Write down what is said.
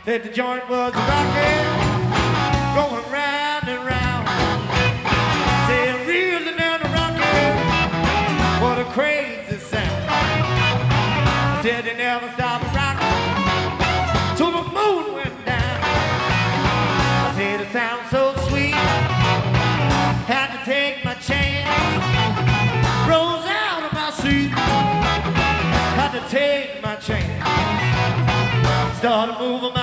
that the joint was rocking, going round and round. Said reeling down the rocking, what a crazy sound. I said they never stopped rocking till the moon went down. I said it sounds so sweet, had to take my chance. Rose out of my seat, had to take my chance. Started moving my